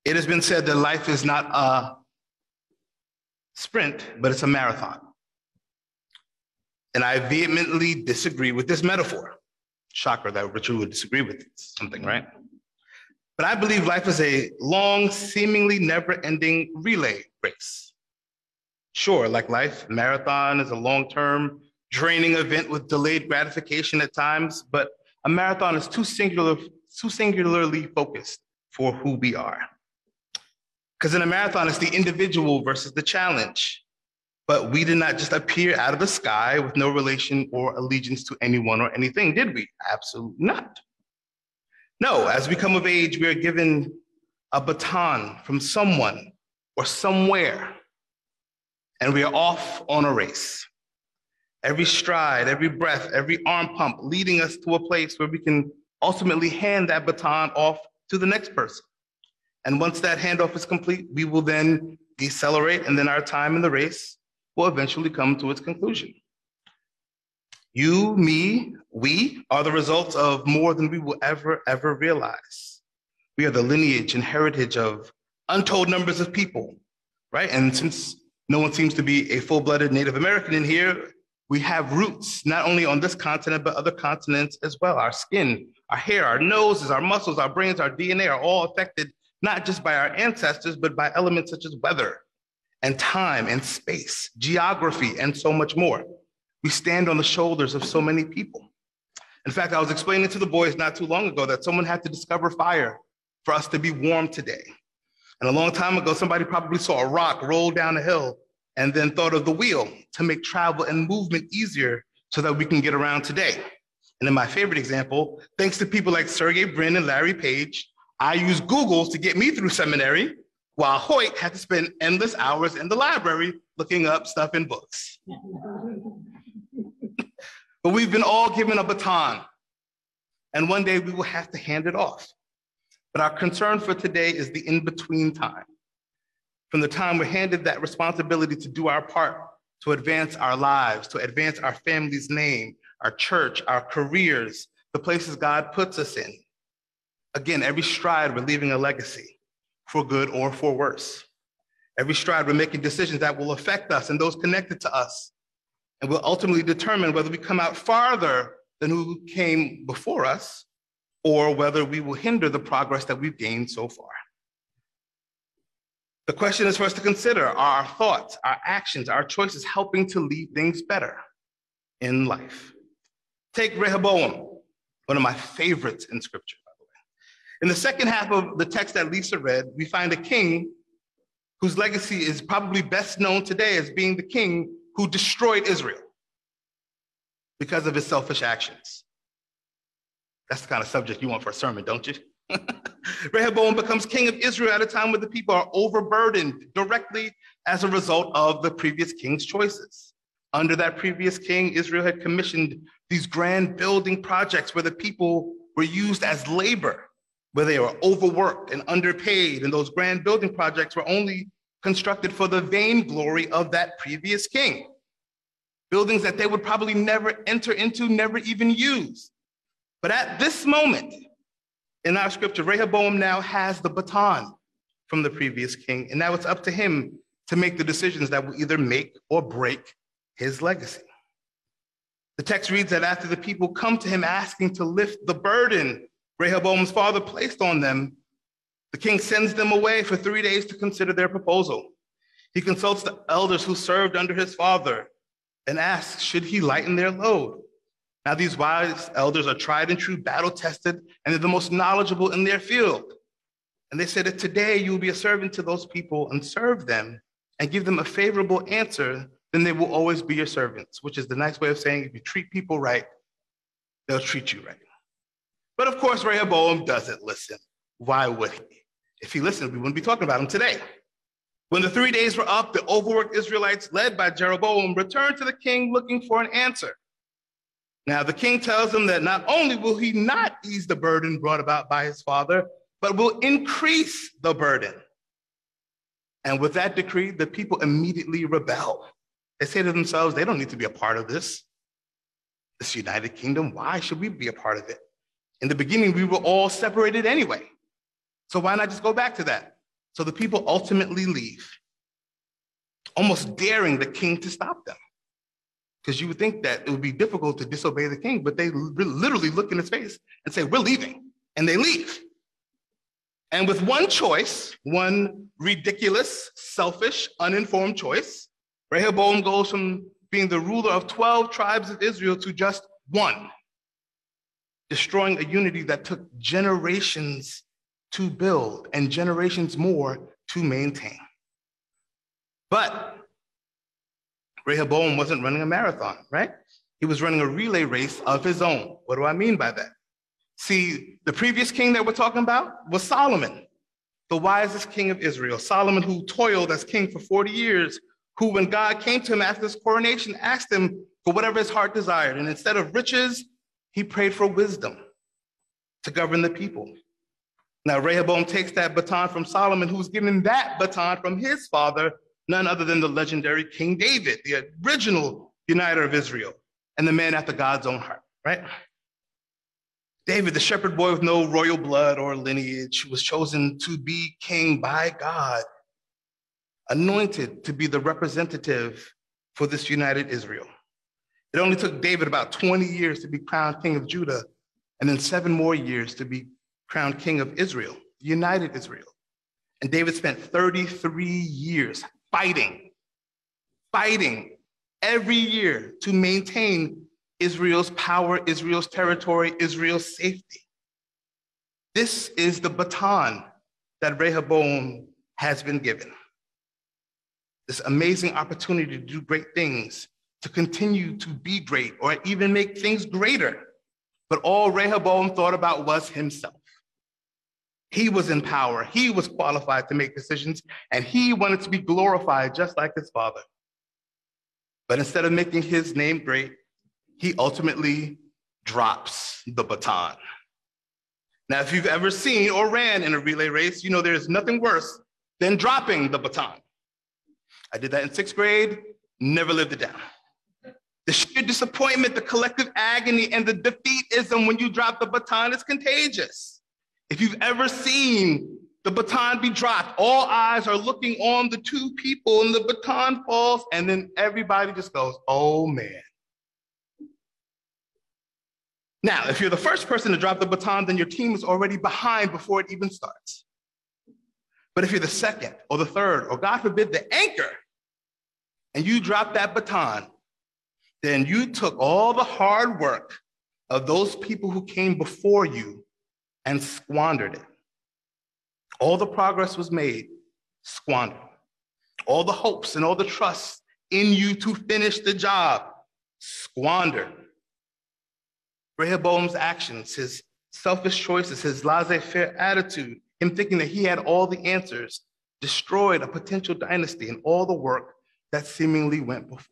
It has been said that life is not a sprint, but it's a marathon. And I vehemently disagree with this metaphor. Shocker that Richard would disagree with something, right? But I believe life is a long, seemingly never-ending relay race. Sure, like life, marathon is a long-term, draining event with delayed gratification at times, but a marathon is too singularly focused for who we are. Because in a marathon, it's the individual versus the challenge. But we did not just appear out of the sky with no relation or allegiance to anyone or anything, did we? Absolutely not. No, as we come of age, we are given a baton from someone or somewhere, and we are off on a race. Every stride, every breath, every arm pump leading us to a place where we can ultimately hand that baton off to the next person. And once that handoff is complete, we will then decelerate, and then our time in the race will eventually come to its conclusion. You, me, we are the results of more than we will ever realize. We are the lineage and heritage of untold numbers of people, right? And since no one seems to be a full-blooded Native American in here, we have roots not only on this continent, but other continents as well. Our skin, our hair, our noses, our muscles, our brains, our DNA are all affected not just by our ancestors, but by elements such as weather and time and space, geography, and so much more. We stand on the shoulders of so many people. In fact, I was explaining to the boys not too long ago that someone had to discover fire for us to be warm today. And a long time ago, somebody probably saw a rock roll down a hill and then thought of the wheel to make travel and movement easier so that we can get around today. And in my favorite example, thanks to people like Sergey Brin and Larry Page, I used Google to get me through seminary, while Hoyt had to spend endless hours in the library looking up stuff in books. But we've been all given a baton, and one day we will have to hand it off. But our concern for today is the in-between time. From the time we're handed that responsibility to do our part, to advance our lives, to advance our family's name, our church, our careers, the places God puts us in. Again, every stride we're leaving a legacy, for good or for worse. Every stride we're making decisions that will affect us and those connected to us, and will ultimately determine whether we come out farther than who came before us, or whether we will hinder the progress that we've gained so far. The question is for us to consider, are our thoughts, our actions, our choices helping to lead things better in life? Take Rehoboam, one of my favorites in scripture, by the way. In the second half of the text that Lisa read, we find a king whose legacy is probably best known today as being the king who destroyed Israel because of his selfish actions. That's the kind of subject you want for a sermon, don't you? Rehoboam becomes king of Israel at a time when the people are overburdened directly as a result of the previous king's choices. Under that previous king, Israel had commissioned these grand building projects where the people were used as labor, where they were overworked and underpaid, and those grand building projects were only constructed for the vain glory of that previous king. Buildings that they would probably never enter into, never even use. But at this moment, in our scripture, Rehoboam now has the baton from the previous king, and now it's up to him to make the decisions that will either make or break his legacy. The text reads that after the people come to him asking to lift the burden Rehoboam's father placed on them, the king sends them away for 3 days to consider their proposal. He consults the elders who served under his father and asks, should he lighten their load? Now, these wise elders are tried and true, battle-tested, and they're the most knowledgeable in their field. And they say that today you will be a servant to those people and serve them and give them a favorable answer, then they will always be your servants, which is the nice way of saying if you treat people right, they'll treat you right. But of course, Rehoboam doesn't listen. Why would he? If he listened, we wouldn't be talking about him today. When the 3 days were up, the overworked Israelites, led by Jeroboam, returned to the king looking for an answer. Now, the king tells them that not only will he not ease the burden brought about by his father, but will increase the burden. And with that decree, the people immediately rebel. They say to themselves, they don't need to be a part of this United Kingdom. Why should we be a part of it? In the beginning, we were all separated anyway. So why not just go back to that? So the people ultimately leave, almost daring the king to stop them. Because you would think that it would be difficult to disobey the king, but they literally look in his face and say, we're leaving. And they leave. And with one choice, one ridiculous, selfish, uninformed choice, Rehoboam goes from being the ruler of 12 tribes of Israel to just one, destroying a unity that took generations to build and generations more to maintain. But Rehoboam wasn't running a marathon, right? He was running a relay race of his own. What do I mean by that? See, the previous king that we're talking about was Solomon, the wisest king of Israel. Solomon, who toiled as king for 40 years, who, when God came to him after his coronation, asked him for whatever his heart desired. And instead of riches, he prayed for wisdom to govern the people. Now, Rehoboam takes that baton from Solomon, who was given that baton from his father, none other than the legendary King David, the original uniter of Israel, and the man after God's own heart, right? David, the shepherd boy with no royal blood or lineage, was chosen to be king by God, anointed to be the representative for this united Israel. It only took David about 20 years to be crowned king of Judah, and then 7 more years to be crowned king of Israel, united Israel. And David spent 33 years fighting every year to maintain Israel's power, Israel's territory, Israel's safety. This is the baton that Rehoboam has been given. This amazing opportunity to do great things, to continue to be great, or even make things greater. But all Rehoboam thought about was himself. He was in power, he was qualified to make decisions, and he wanted to be glorified just like his father. But instead of making his name great, he ultimately drops the baton. Now, if you've ever seen or ran in a relay race, you know there's nothing worse than dropping the baton. I did that in 6th grade, never lived it down. The sheer disappointment, the collective agony, and the defeatism when you drop the baton is contagious. If you've ever seen the baton be dropped, all eyes are looking on the 2 people, and the baton falls, and then everybody just goes, oh man. Now, if you're the first person to drop the baton, then your team is already behind before it even starts. But if you're the second or the third, or God forbid, the anchor, and you drop that baton, then you took all the hard work of those people who came before you and squandered it. All the progress was made, squandered. All the hopes and all the trust in you to finish the job, squandered. Rehoboam's actions, his selfish choices, his laissez-faire attitude, him thinking that he had all the answers, destroyed a potential dynasty and all the work that seemingly went before.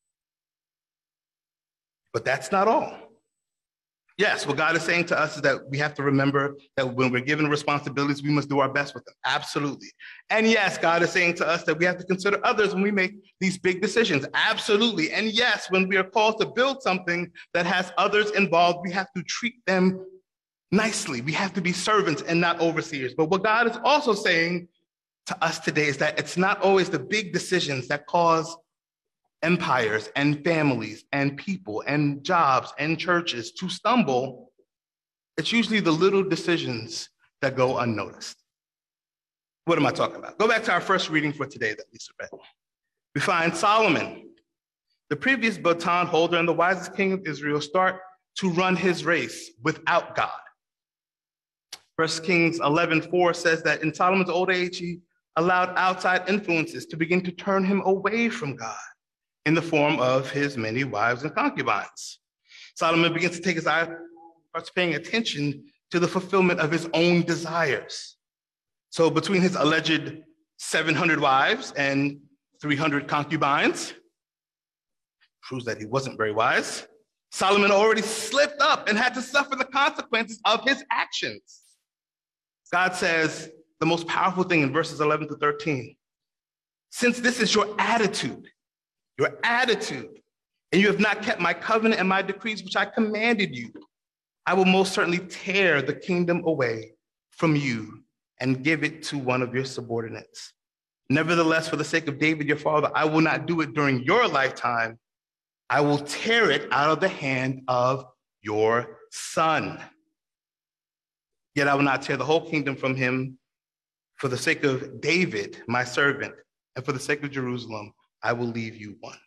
But that's not all. Yes, what God is saying to us is that we have to remember that when we're given responsibilities, we must do our best with them. Absolutely. And yes, God is saying to us that we have to consider others when we make these big decisions. Absolutely. And yes, when we are called to build something that has others involved, we have to treat them nicely. We have to be servants and not overseers. But what God is also saying to us today is that it's not always the big decisions that cause empires and families and people and jobs and churches to stumble. It's usually the little decisions that go unnoticed. What am I talking about? Go back to our first reading for today that Lisa read. We find Solomon, the previous baton holder and the wisest king of Israel, start to run his race without God. 1 Kings 11:4 says that in Solomon's old age, he allowed outside influences to begin to turn him away from God in the form of his many wives and concubines. Solomon begins to take his eye, starts paying attention to the fulfillment of his own desires. So between his alleged 700 wives and 300 concubines, proves that he wasn't very wise, Solomon already slipped up and had to suffer the consequences of his actions. God says the most powerful thing in verses 11 to 13, since this is your attitude, and you have not kept my covenant and my decrees, which I commanded you, I will most certainly tear the kingdom away from you and give it to one of your subordinates. Nevertheless, for the sake of David, your father, I will not do it during your lifetime. I will tear it out of the hand of your son. Yet I will not tear the whole kingdom from him. For the sake of David, my servant, and for the sake of Jerusalem, I will leave you one.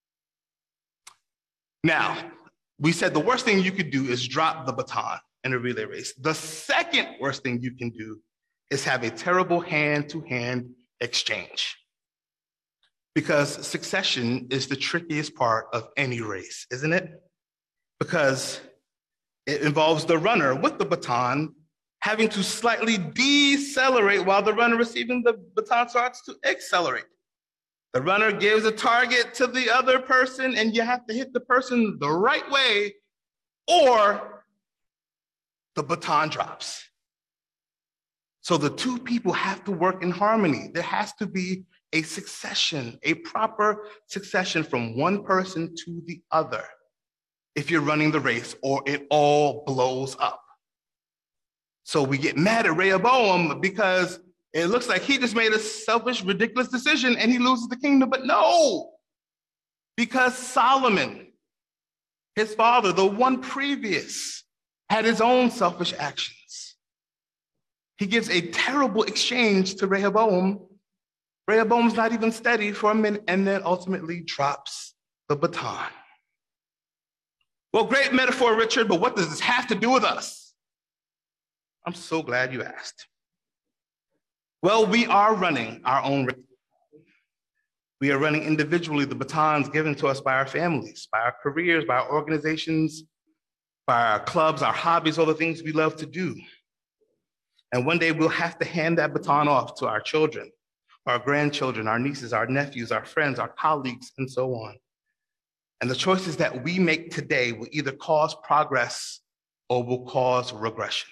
Now, we said the worst thing you could do is drop the baton in a relay race. The second worst thing you can do is have a terrible hand-to-hand exchange. Because succession is the trickiest part of any race, isn't it? Because it involves the runner with the baton having to slightly decelerate while the runner receiving the baton starts to accelerate. The runner gives a target to the other person, and you have to hit the person the right way, or the baton drops. So the two people have to work in harmony. There has to be a succession, a proper succession from one person to the other if you're running the race, or it all blows up. So we get mad at Rehoboam because it looks like he just made a selfish, ridiculous decision and he loses the kingdom. But no, because Solomon, his father, the one previous, had his own selfish actions. He gives a terrible exchange to Rehoboam. Rehoboam's not even steady for a minute and then ultimately drops the baton. Well, great metaphor, Richard, but what does this have to do with us? I'm so glad you asked. Well, we are running our own race. We are running individually the batons given to us by our families, by our careers, by our organizations, by our clubs, our hobbies, all the things we love to do. And one day we'll have to hand that baton off to our children, our grandchildren, our nieces, our nephews, our friends, our colleagues, and so on. And the choices that we make today will either cause progress or will cause regression.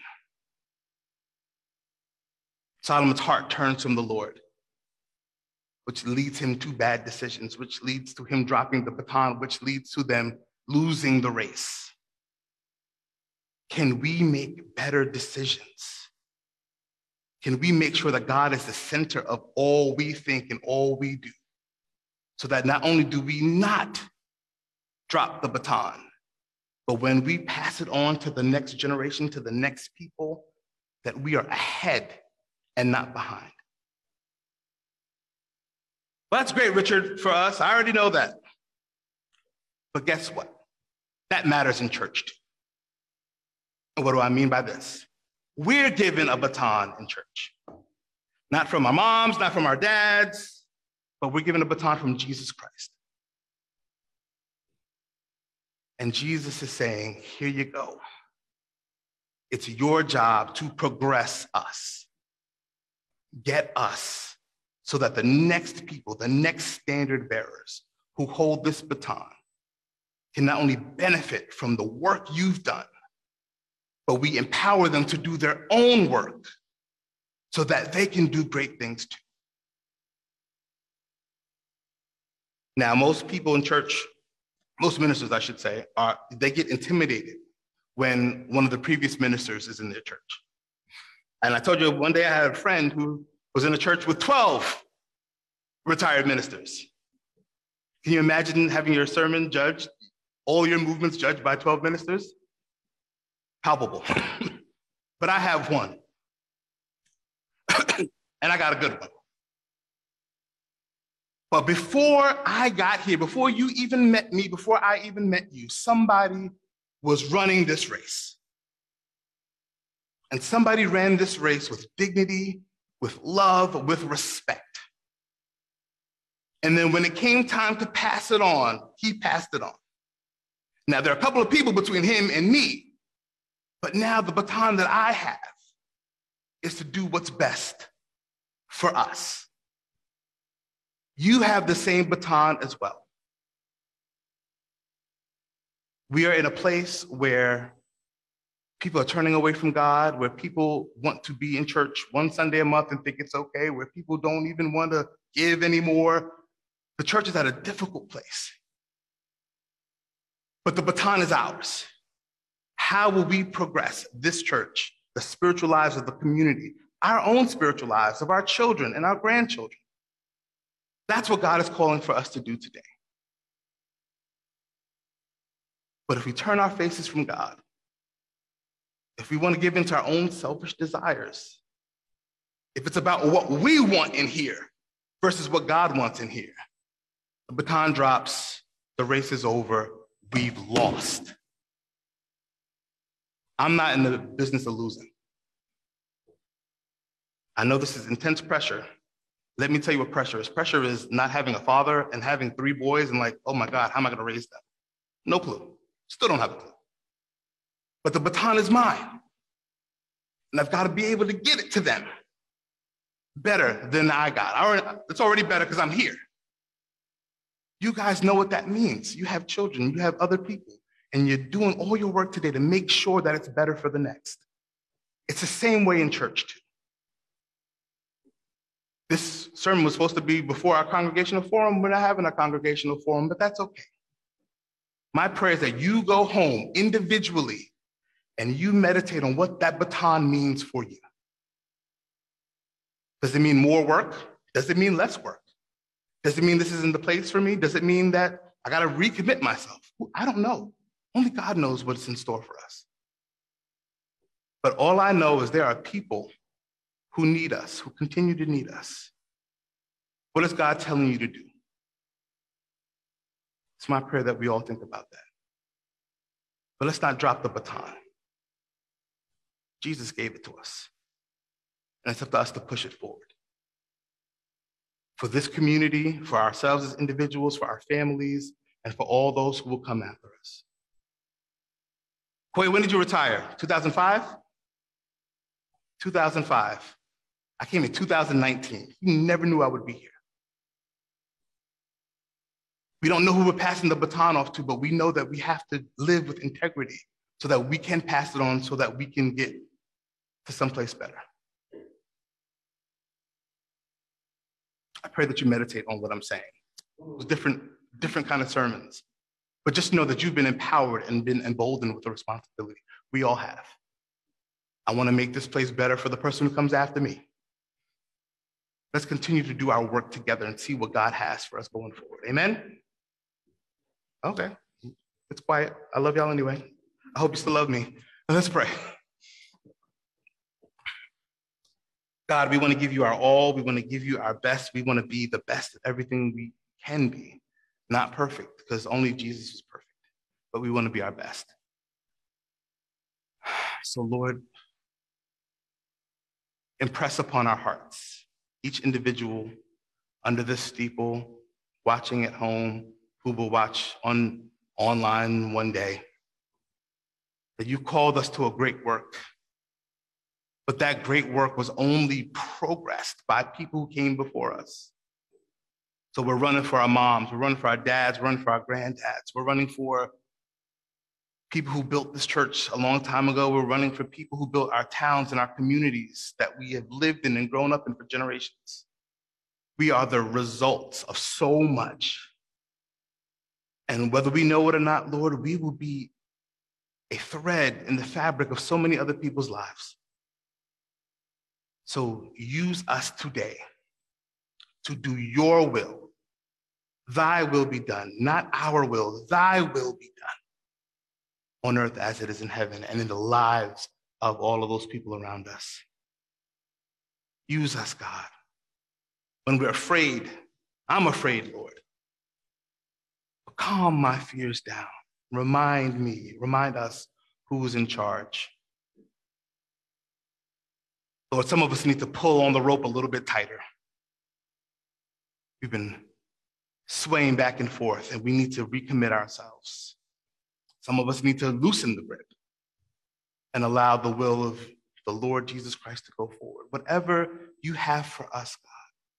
Solomon's heart turns from the Lord, which leads him to bad decisions, which leads to him dropping the baton, which leads to them losing the race. Can we make better decisions? Can we make sure that God is the center of all we think and all we do, so that not only do we not drop the baton, but when we pass it on to the next generation, to the next people, that we are ahead and not behind. Well, that's great, Richard, for us. I already know that. But guess what? That matters in church too. And what do I mean by this? We're given a baton in church. Not from our moms, not from our dads, but we're given a baton from Jesus Christ. And Jesus is saying, here you go. It's your job to progress us. Get us so that the next people, the next standard bearers who hold this baton can not only benefit from the work you've done, but we empower them to do their own work so that they can do great things too. Now, most people in church, most ministers, I should say, they get intimidated when one of the previous ministers is in their church. And I told you one day I had a friend who was in a church with 12 retired ministers. Can you imagine having your sermon judged, all your movements judged by 12 ministers? Palpable. But I have one. And I got a good one. But before I got here, before you even met me, before I even met you, somebody was running this race. And somebody ran this race with dignity, with love, with respect. And then when it came time to pass it on, he passed it on. Now, there are a couple of people between him and me, but now the baton that I have is to do what's best for us. You have the same baton as well. We are in a place where people are turning away from God, where people want to be in church one Sunday a month and think it's okay, where people don't even want to give anymore. The church is at a difficult place. But the baton is ours. How will we progress this church, the spiritual lives of the community, our own spiritual lives, of our children and our grandchildren. That's what God is calling for us to do today. But if we turn our faces from God, if we want to give in to our own selfish desires, if it's about what we want in here versus what God wants in here, the baton drops, the race is over, we've lost. I'm not in the business of losing. I know this is intense pressure. Let me tell you what pressure is. Pressure is not having a father and having 3 boys and like, oh my God, how am I going to raise them? No clue. Still don't have a clue. But the baton is mine. And I've got to be able to get it to them better than I got. It's already better because I'm here. You guys know what that means. You have children, you have other people, and you're doing all your work today to make sure that it's better for the next. It's the same way in church too. This sermon was supposed to be before our congregational forum. We're not having a congregational forum, but that's okay. My prayer is that you go home individually and you meditate on what that baton means for you. Does it mean more work? Does it mean less work? Does it mean this isn't the place for me? Does it mean that I got to recommit myself? I don't know. Only God knows what's in store for us. But all I know is there are people who need us, who continue to need us. What is God telling you to do? It's my prayer that we all think about that. But let's not drop the baton. Jesus gave it to us. And it's up to us to push it forward. For this community, for ourselves as individuals, for our families, and for all those who will come after us. Koi, when did you retire? 2005? 2005. I came in 2019. You never knew I would be here. We don't know who we're passing the baton off to, but we know that we have to live with integrity so that we can pass it on, so that we can get to someplace better. I pray that you meditate on what I'm saying. It was different kind of sermons. But just know that you've been empowered and been emboldened with the responsibility. We all have. I want to make this place better for the person who comes after me. Let's continue to do our work together and see what God has for us going forward. Amen? Okay. It's quiet. I love y'all anyway. I hope you still love me. Let's pray. God, we want to give you our all. We want to give you our best. We want to be the best at everything we can be. Not perfect, because only Jesus is perfect, but we want to be our best. So Lord, impress upon our hearts, each individual under this steeple, watching at home, who will watch online one day, that you called us to a great work. But that great work was only progressed by people who came before us. So we're running for our moms, we're running for our dads, we're running for our granddads, we're running for people who built this church a long time ago, we're running for people who built our towns and our communities that we have lived in and grown up in for generations. We are the results of so much. And whether we know it or not, Lord, we will be a thread in the fabric of so many other people's lives. So use us today to do your will. Thy will be done, not our will. Thy will be done on earth as it is in heaven, and in the lives of all of those people around us. Use us, God. When we're afraid, I'm afraid, Lord. Calm my fears down. Remind us who's in charge. Lord, some of us need to pull on the rope a little bit tighter. We've been swaying back and forth, and we need to recommit ourselves. Some of us need to loosen the grip and allow the will of the Lord Jesus Christ to go forward. Whatever you have for us, God,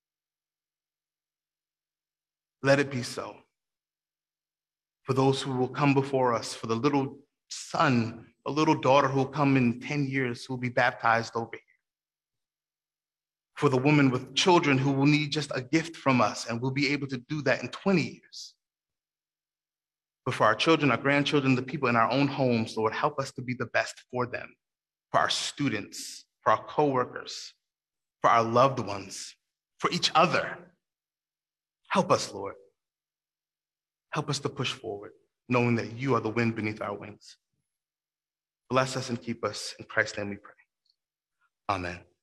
let it be so. For those who will come before us, for the little son, a little daughter who will come in 10 years, who will be baptized over here. For the woman with children who will need just a gift from us and will be able to do that in 20 years. But for our children, our grandchildren, the people in our own homes, Lord, help us to be the best for them, for our students, for our coworkers, for our loved ones, for each other. Help us, Lord. Help us to push forward, knowing that you are the wind beneath our wings. Bless us and keep us. In Christ's name we pray. Amen.